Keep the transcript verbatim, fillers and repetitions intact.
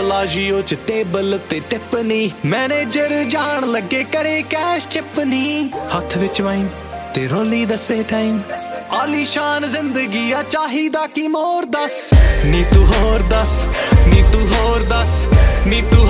ਪਲਾਜੀਓ ਚ ਟੇਬਲ ਤੇ ਟਿੱਪਣੀ ਮੈਨੇਜਰ ਜਾਣ ਲੱਗੇ ਕਰੇ ਕੈਸ਼ ਚਿਪਨੀ ਹੱਥ ਵਿੱਚ ਵਾਈਨ ਤੇ ਰੋਲੀ ਦੱਸੇ ਟਾਈਮ ਆਲੀਸ਼ਾਨ ਜ਼ਿੰਦਗੀ ਆ ਚਾਹੀਦਾ ਕੀ ਮੋਰ ਦੱਸ ਨੀ ਤੂੰ ਹੋਰ ਦੱਸ ਨੀ ਤੂੰ ਹੋਰ ਦੱਸ ਨੀ ਤੂੰ